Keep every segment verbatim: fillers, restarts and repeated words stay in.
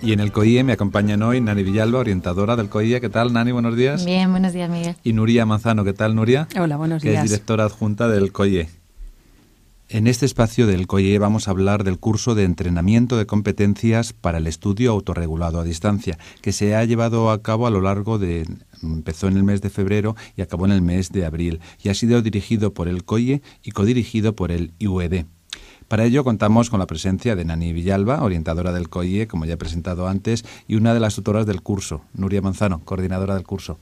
Y en el COIE me acompañan hoy Nani Villalba, orientadora del COIE. ¿Qué tal, Nani? Buenos días. Bien, buenos días, Miguel. Y Nuria Manzano. ¿Qué tal, Nuria? Hola, buenos que días. Que es directora adjunta del COIE. En este espacio del COIE vamos a hablar del curso de entrenamiento de competencias para el estudio autorregulado a distancia, que se ha llevado a cabo a lo largo de... empezó en el mes de febrero y acabó en el mes de abril, y ha sido dirigido por el COIE y codirigido por el I U E D. Para ello contamos con la presencia de Nani Villalba, orientadora del COIE, como ya he presentado antes, y una de las tutoras del curso, Nuria Manzano, coordinadora del curso.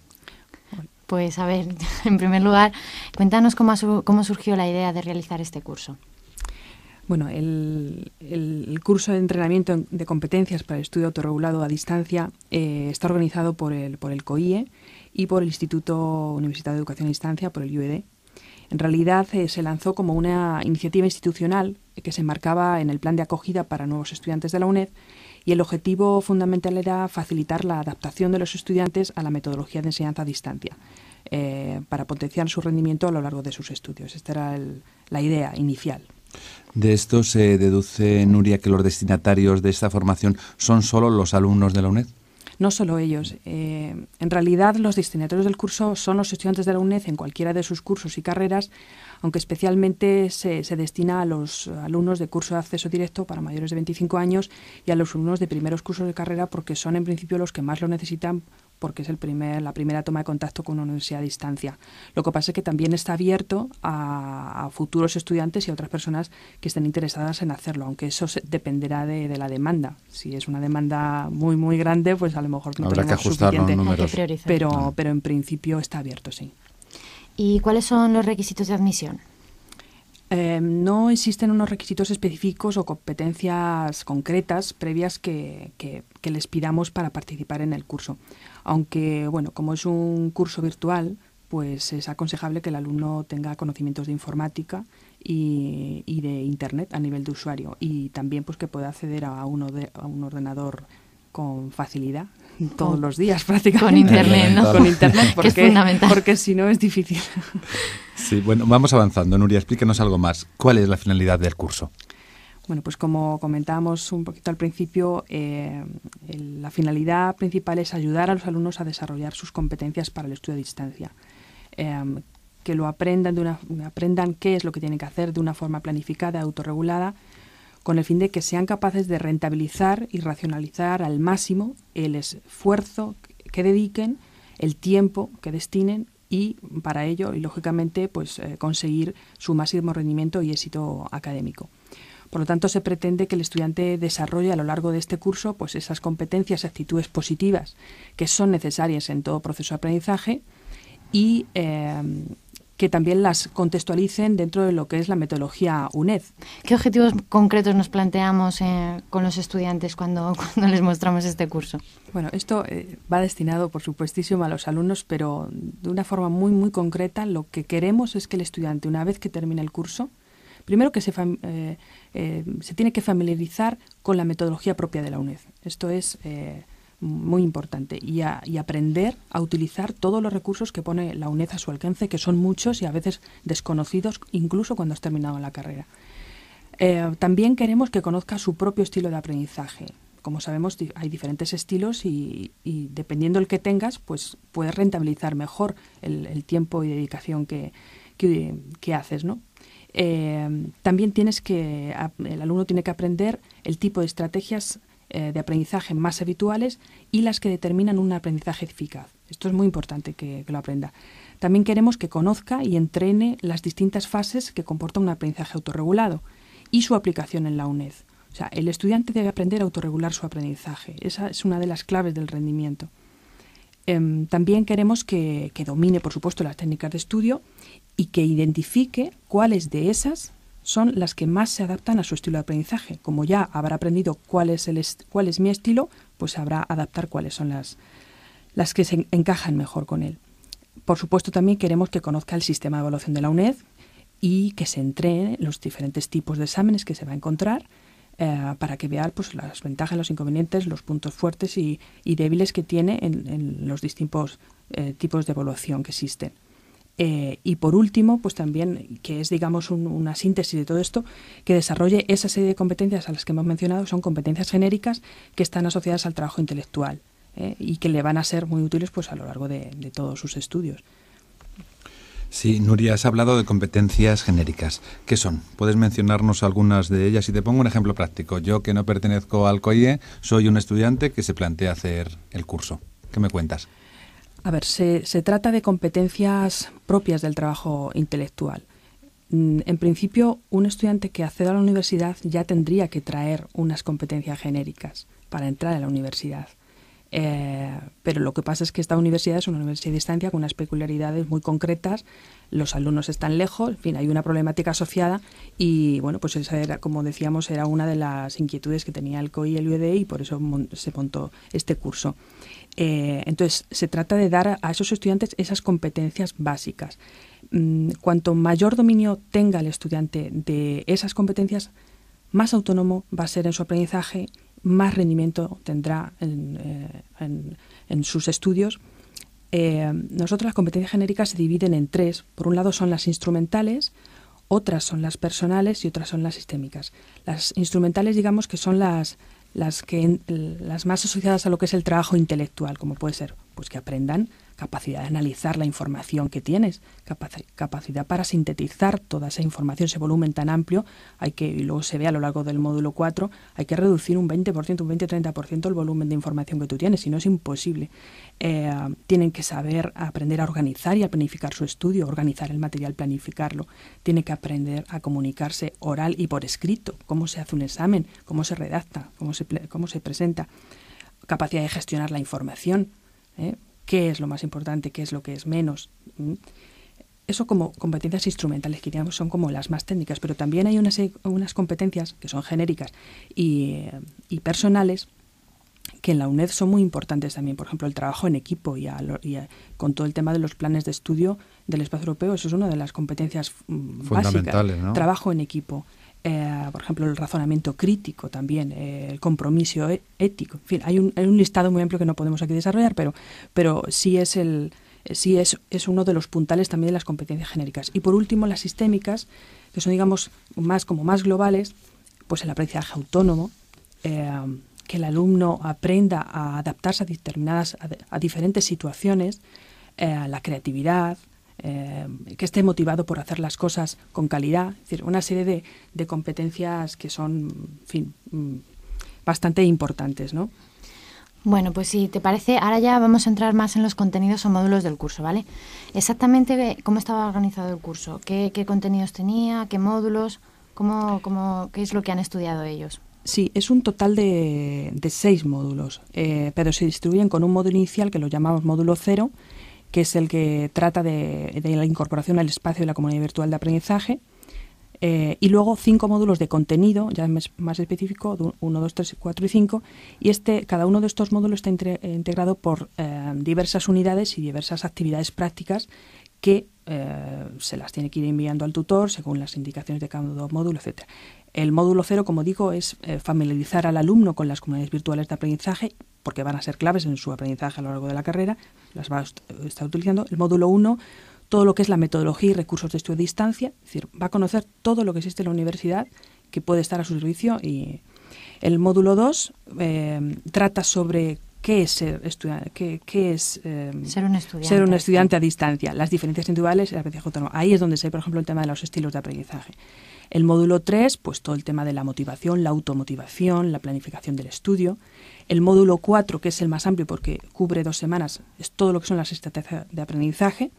Pues a ver, en primer lugar, cuéntanos cómo, su, cómo surgió la idea de realizar este curso. Bueno, el, el, el curso de entrenamiento de competencias para el estudio autorregulado a distancia eh, está organizado por el, por el COIE y por el Instituto Universitario de Educación a Distancia, por el I U E D. En realidad eh, se lanzó como una iniciativa institucional que se enmarcaba en el plan de acogida para nuevos estudiantes de la UNED, y el objetivo fundamental era facilitar la adaptación de los estudiantes a la metodología de enseñanza a distancia eh, para potenciar su rendimiento a lo largo de sus estudios. Esta era el, la idea inicial. De esto se deduce, Nuria, que los destinatarios de esta formación son solo los alumnos de la UNED. No solo ellos. Eh, en realidad, los destinatarios del curso son los estudiantes de la UNED en cualquiera de sus cursos y carreras, aunque especialmente se, se destina a los alumnos de curso de acceso directo para mayores de veinticinco años y a los alumnos de primeros cursos de carrera, porque son en principio los que más lo necesitan, porque es el primer, la primera toma de contacto con una universidad a distancia. Lo que pasa es que también está abierto a, a futuros estudiantes y a otras personas que estén interesadas en hacerlo, aunque eso se, dependerá de, de la demanda. Si es una demanda muy, muy grande, pues a lo mejor no habrá tenemos que ajustar suficiente, los números. pero, no. pero en principio está abierto, sí. ¿Y cuáles son los requisitos de admisión? Eh, no existen unos requisitos específicos o competencias concretas previas que, que, que les pidamos para participar en el curso. Aunque, bueno, como es un curso virtual, pues es aconsejable que el alumno tenga conocimientos de informática y, y de Internet a nivel de usuario, y también pues que pueda acceder a, uno de, a un ordenador con facilidad todos con, los días prácticamente. Con Internet, ¿no? Con Internet, porque, que es fundamental. Porque si no es difícil. Sí, bueno, vamos avanzando. Nuria, explíquenos algo más. ¿Cuál es la finalidad del curso? Bueno, pues como comentábamos un poquito al principio, eh, el, la finalidad principal es ayudar a los alumnos a desarrollar sus competencias para el estudio a distancia. Eh, que lo aprendan, de una, aprendan qué es lo que tienen que hacer de una forma planificada, autorregulada, con el fin de que sean capaces de rentabilizar y racionalizar al máximo el esfuerzo que dediquen, el tiempo que destinen, y para ello, y lógicamente, pues eh, conseguir su máximo rendimiento y éxito académico. Por lo tanto, se pretende que el estudiante desarrolle a lo largo de este curso pues esas competencias y actitudes positivas que son necesarias en todo proceso de aprendizaje, y eh, que también las contextualicen dentro de lo que es la metodología UNED. ¿Qué objetivos concretos nos planteamos eh, con los estudiantes cuando, cuando les mostramos este curso? Bueno, esto eh, va destinado, por supuestísimo, a los alumnos, pero de una forma muy, muy concreta. Lo que queremos es que el estudiante, una vez que termine el curso, primero que se, eh, eh, se tiene que familiarizar con la metodología propia de la UNED. Esto es eh, muy importante, y, a, y aprender a utilizar todos los recursos que pone la UNED a su alcance, que son muchos y a veces desconocidos, incluso cuando has terminado la carrera. Eh, también queremos que conozca su propio estilo de aprendizaje. Como sabemos, hay diferentes estilos y, y dependiendo del que tengas, pues puedes rentabilizar mejor el, el tiempo y dedicación que, que, que haces, ¿no? Eh, también tienes que, el alumno tiene que aprender el tipo de estrategias eh, de aprendizaje más habituales y las que determinan un aprendizaje eficaz. Esto es muy importante que, que lo aprenda. También queremos que conozca y entrene las distintas fases que comporta un aprendizaje autorregulado y su aplicación en la UNED. O sea, el estudiante debe aprender a autorregular su aprendizaje. Esa es una de las claves del rendimiento. Eh, también queremos que, que domine, por supuesto, las técnicas de estudio y que identifique cuáles de esas son las que más se adaptan a su estilo de aprendizaje. Como ya habrá aprendido cuál es, el est- cuál es mi estilo, pues sabrá adaptar cuáles son las, las que se encajan mejor con él. Por supuesto, también queremos que conozca el sistema de evaluación de la UNED y que se entrene los diferentes tipos de exámenes que se va a encontrar, eh, para que vea pues, las ventajas, los inconvenientes, los puntos fuertes y, y débiles que tiene en, en los distintos eh, tipos de evaluación que existen. Eh, y por último, pues también, que es, digamos, un, una síntesis de todo esto, que desarrolle esa serie de competencias a las que hemos mencionado, son competencias genéricas que están asociadas al trabajo intelectual eh, y que le van a ser muy útiles pues a lo largo de, de todos sus estudios. Sí, Nuria, has hablado de competencias genéricas. ¿Qué son? ¿Puedes mencionarnos algunas de ellas? Y te pongo un ejemplo práctico. Yo, que no pertenezco al C O I E, soy un estudiante que se plantea hacer el curso. ¿Qué me cuentas? A ver, se, se trata de competencias propias del trabajo intelectual. En principio, un estudiante que acceda a la universidad ya tendría que traer unas competencias genéricas para entrar a la universidad. Eh, pero lo que pasa es que esta universidad es una universidad de distancia con unas peculiaridades muy concretas, los alumnos están lejos, en fin, hay una problemática asociada y, bueno, pues esa era, como decíamos, era una de las inquietudes que tenía el C O I y el U E D y por eso mon- se montó este curso. Eh, entonces, se trata de dar a esos estudiantes esas competencias básicas. Mm, cuanto mayor dominio tenga el estudiante de esas competencias, más autónomo va a ser en su aprendizaje, más rendimiento tendrá en, eh, en, en sus estudios. Eh, nosotros las competencias genéricas se dividen en tres. Por un lado son las instrumentales, otras son las personales y otras son las sistémicas. Las instrumentales, digamos que son las, las, que, las más asociadas a lo que es el trabajo intelectual, como puede ser pues que aprendan capacidad de analizar la información que tienes, capac- capacidad para sintetizar toda esa información, ese volumen tan amplio, hay que, y luego se ve a lo largo del módulo cuatro, hay que reducir un veinte por ciento, un veinte a treinta por ciento el volumen de información que tú tienes, si no es imposible. Eh, tienen que saber aprender a organizar y a planificar su estudio, organizar el material, planificarlo. Tienen que aprender a comunicarse oral y por escrito, cómo se hace un examen, cómo se redacta, cómo se, cómo se presenta. Capacidad de gestionar la información, ¿eh? ¿Qué es lo más importante? ¿Qué es lo que es menos? Eso como competencias instrumentales, que digamos son como las más técnicas, pero también hay unas, unas competencias que son genéricas y, y personales que en la UNED son muy importantes también. Por ejemplo, el trabajo en equipo y, a, y a, con todo el tema de los planes de estudio del espacio europeo, eso es una de las competencias fundamentales, básicas. ¿no? Trabajo en equipo. Eh, por ejemplo, el razonamiento crítico también, eh, el compromiso e- ético. En fin, hay un, hay un listado muy amplio que no podemos aquí desarrollar, pero, pero sí, es, el, sí es, es uno de los puntales también de las competencias genéricas. Y por último, las sistémicas, que son, digamos, más como más globales, pues el aprendizaje autónomo, eh, que el alumno aprenda a adaptarse a determinadas, a, a diferentes situaciones, eh, la creatividad, Eh, que esté motivado por hacer las cosas con calidad, es decir, una serie de, de competencias que son, en fin, bastante importantes, ¿no? Bueno, pues si te parece, ahora ya vamos a entrar más en los contenidos o módulos del curso, ¿vale? Exactamente cómo estaba organizado el curso, qué, qué contenidos tenía, qué módulos, cómo, cómo, qué es lo que han estudiado ellos. Sí, es un total de, de seis módulos, eh, pero se distribuyen con un módulo inicial que lo llamamos módulo cero, que es el que trata de, de la incorporación al espacio de la comunidad virtual de aprendizaje, eh, y luego cinco módulos de contenido, ya más, más específico, uno, dos, tres, cuatro y cinco, y este, cada uno de estos módulos está entre, integrado por eh, diversas unidades y diversas actividades prácticas que eh, se las tiene que ir enviando al tutor según las indicaciones de cada módulo, etcétera. El módulo cero, como digo, es eh, familiarizar al alumno con las comunidades virtuales de aprendizaje, porque van a ser claves en su aprendizaje a lo largo de la carrera, las va a estar utilizando. El módulo uno, todo lo que es la metodología y recursos de estudio a distancia, es decir, va a conocer todo lo que existe en la universidad que puede estar a su servicio. Y el módulo dos eh, trata sobre qué es ser estudiante, qué, qué es eh, ser un estudiante, ser un estudiante a distancia, las diferencias individuales y el aprendizaje autónomo. Ahí es donde se ve, por ejemplo, el tema de los estilos de aprendizaje. El módulo tres, pues todo el tema de la motivación, la automotivación, la planificación del estudio. El módulo cuatro, que es el más amplio porque cubre dos semanas, es todo lo que son las estrategias de aprendizaje.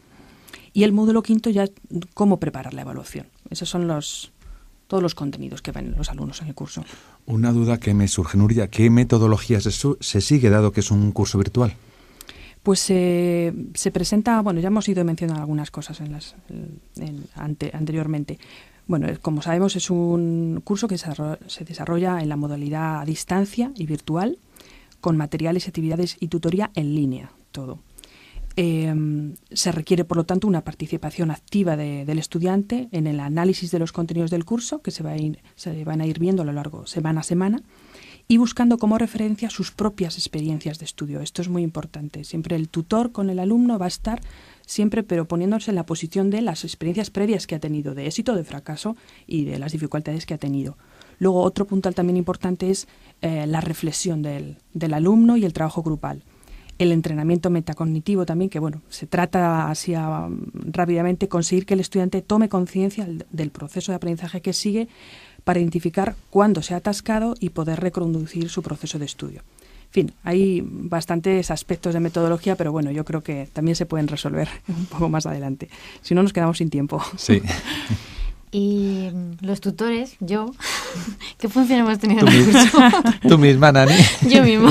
Y el módulo quinto ya cómo preparar la evaluación. Esos son los todos los contenidos que ven los alumnos en el curso. Una duda que me surge, Nuria, ¿qué metodología se, se sigue dado que es un curso virtual? Pues eh, se presenta, bueno, ya hemos ido mencionando algunas cosas en las, en, ante, anteriormente. Bueno, como sabemos, es un curso que se desarrolla en la modalidad a distancia y virtual, con materiales, actividades y tutoría en línea, todo. Eh, se requiere, por lo tanto, una participación activa de, del estudiante en el análisis de los contenidos del curso, que se, va a ir, se van a ir viendo a lo largo, semana a semana, y buscando como referencia sus propias experiencias de estudio. Esto es muy importante. Siempre el tutor con el alumno va a estar siempre, pero poniéndose en la posición de las experiencias previas que ha tenido, de éxito, de fracaso y de las dificultades que ha tenido. Luego, otro punto también importante es eh, la reflexión del, del alumno y el trabajo grupal. El entrenamiento metacognitivo también, que bueno, se trata así a, rápidamente conseguir que el estudiante tome conciencia del proceso de aprendizaje que sigue para identificar cuándo se ha atascado y poder reconducir su proceso de estudio. En fin, hay bastantes aspectos de metodología, pero bueno, yo creo que también se pueden resolver un poco más adelante. Si no, nos quedamos sin tiempo. Sí. Y los tutores, yo, ¿qué función hemos tenido ¿Tú en el curso? Tú misma, Nani. Yo mismo.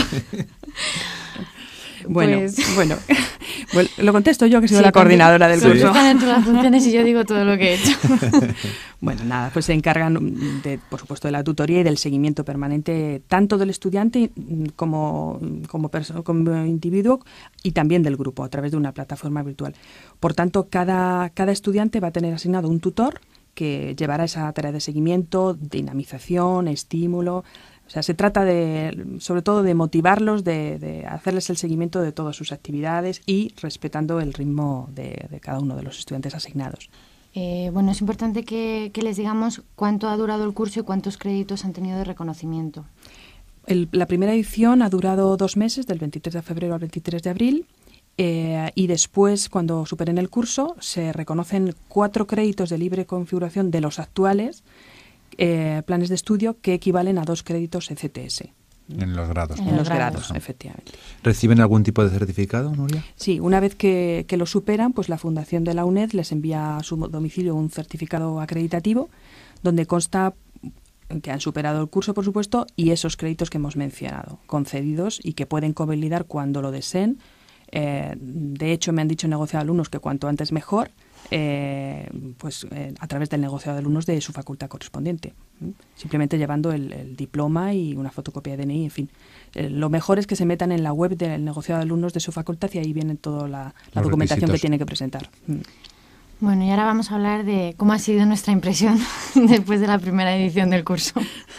Bueno, Pues- bueno, bueno, lo contesto yo, que he sido Sí, la coordinadora del Sí. curso. Contestan entre las funciones y yo digo todo lo que he hecho. Bueno, nada, pues se encargan, de, por supuesto, de la tutoría y del seguimiento permanente tanto del estudiante mm, como, como, perso- como individuo y también del grupo a través de una plataforma virtual. Por tanto, cada, cada estudiante va a tener asignado un tutor que llevará esa tarea de seguimiento, dinamización, estímulo. O sea, se trata de, sobre todo, de motivarlos, de, de hacerles el seguimiento de todas sus actividades y respetando el ritmo de, de cada uno de los estudiantes asignados. Eh, bueno, es importante que, que les digamos cuánto ha durado el curso y cuántos créditos han tenido de reconocimiento. El- la primera edición ha durado dos meses, del veintitrés de febrero al veintitrés de abril, eh, y después, cuando superen el curso, se reconocen cuatro créditos de libre configuración de los actuales eh, planes de estudio que equivalen a dos créditos E C T S. En los grados. En En los los grados. grados, efectivamente. ¿Reciben algún tipo de certificado, Nuria? Sí, una vez que, que lo superan, pues la Fundación de la UNED les envía a su domicilio un certificado acreditativo donde consta que han superado el curso, por supuesto, y esos créditos que hemos mencionado, concedidos y que pueden convalidar cuando lo deseen. Eh, de hecho, me han dicho negociado alumnos que cuanto antes mejor, eh, pues eh, a través del negociado de alumnos de su facultad correspondiente. ¿m? Simplemente llevando el, el diploma y una fotocopia de D N I, en fin. Eh, lo mejor es que se metan en la web del negociado de alumnos de su facultad y ahí viene toda la, la Los documentación que requisitos. tiene que presentar. ¿m? Bueno, y ahora vamos a hablar de cómo ha sido nuestra impresión después de la primera edición del curso.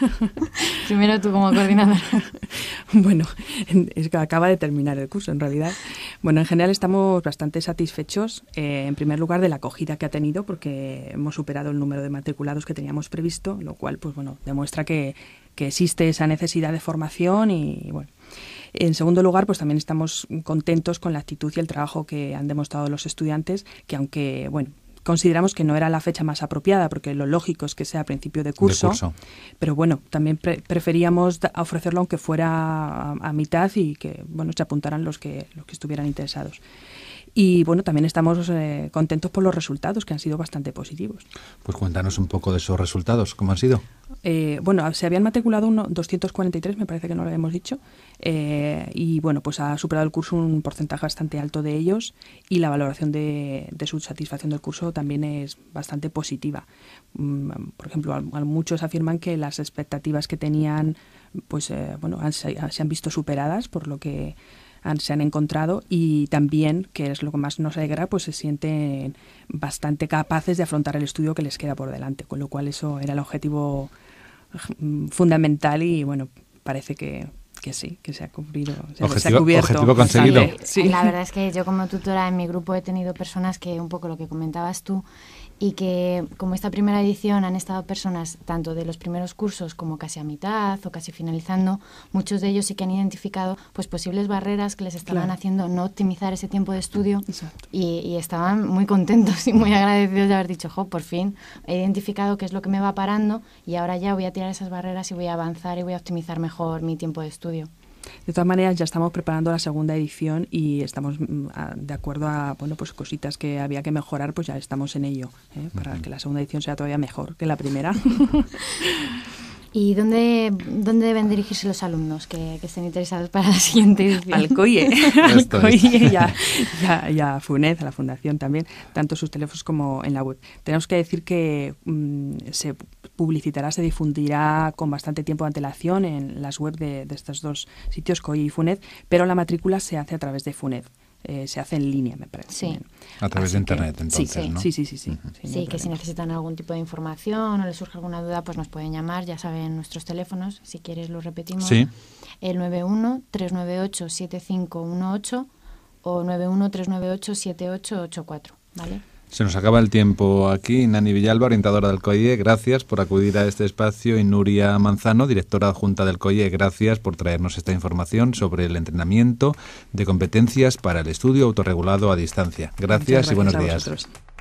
Primero tú como coordinadora. Bueno, es que acaba de terminar el curso, en realidad. Bueno, en general estamos bastante satisfechos, eh, en primer lugar, de la acogida que ha tenido, porque hemos superado el número de matriculados que teníamos previsto, lo cual, pues bueno, demuestra que, que existe esa necesidad de formación y, bueno. En segundo lugar, pues también estamos contentos con la actitud y el trabajo que han demostrado los estudiantes, que aunque, bueno, consideramos que no era la fecha más apropiada, porque lo lógico es que sea a principio de curso, De curso. pero bueno, también pre- preferíamos da- ofrecerlo aunque fuera a, a mitad y que, bueno, se apuntaran los que, los que estuvieran interesados. Y bueno, también estamos eh, contentos por los resultados, que han sido bastante positivos. Pues cuéntanos un poco de esos resultados, ¿cómo han sido? Eh, bueno, se habían matriculado uno, doscientos cuarenta y tres, me parece que no lo habíamos dicho, eh, y bueno, pues ha superado el curso un porcentaje bastante alto de ellos y la valoración de, de su satisfacción del curso también es bastante positiva. Mm, por ejemplo, al- al- muchos afirman que las expectativas que tenían, pues eh, bueno, han- se, se han visto superadas por lo que han- se han encontrado y también, que es lo que más nos alegra, pues se sienten bastante capaces de afrontar el estudio que les queda por delante, con lo cual eso era el objetivo mm, fundamental y bueno, parece que, que sí, que se ha cumplido, se- se ha Objetivo- cubierto. objetivo conseguido. bastante, sí. La verdad es que yo como tutora en mi grupo he tenido personas que, un poco lo que comentabas tú, y que como esta primera edición han estado personas tanto de los primeros cursos como casi a mitad o casi finalizando, muchos de ellos sí que han identificado pues posibles barreras que les estaban Claro. haciendo no optimizar ese tiempo de estudio. Exacto. Y, y estaban muy contentos y muy agradecidos de haber dicho, jo, por fin he identificado qué es lo que me va parando y ahora ya voy a tirar esas barreras y voy a avanzar y voy a optimizar mejor mi tiempo de estudio. De todas maneras, ya estamos preparando la segunda edición y estamos mm, a- de acuerdo a bueno, pues cositas que había que mejorar, pues ya estamos en ello, ¿eh? Para que la segunda edición sea todavía mejor que la primera. ¿Y dónde, dónde deben dirigirse los alumnos que, que estén interesados para la siguiente edición? Al COIE, al Esto es. COIE y a, y a- y a FUNED, a la Fundación también, tanto sus teléfonos como en la web. Tenemos que decir que mm, se publicitará, se difundirá con bastante tiempo de antelación en las web de, de estos dos sitios, COIE y FUNED, pero la matrícula se hace a través de FUNED. eh, se hace en línea, me parece. Sí. A través Así de Internet, que, entonces, sí, ¿no? Sí, sí, sí. Sí, uh-huh. sí, sí no que si necesitan algún tipo de información o les surge alguna duda, pues nos pueden llamar, ya saben nuestros teléfonos, si quieres los repetimos. Sí. El nueve uno, tres nueve ocho, siete cinco uno ocho o nueve uno, tres nueve ocho, siete ocho ocho cuatro, ¿vale? Se nos acaba el tiempo aquí. Nani Villalba, orientadora del C O I E, gracias por acudir a este espacio. Y Nuria Manzano, directora adjunta del C O I E, gracias por traernos esta información sobre el entrenamiento de competencias para el estudio autorregulado a distancia. Gracias, gracias y buenos a días. vosotros.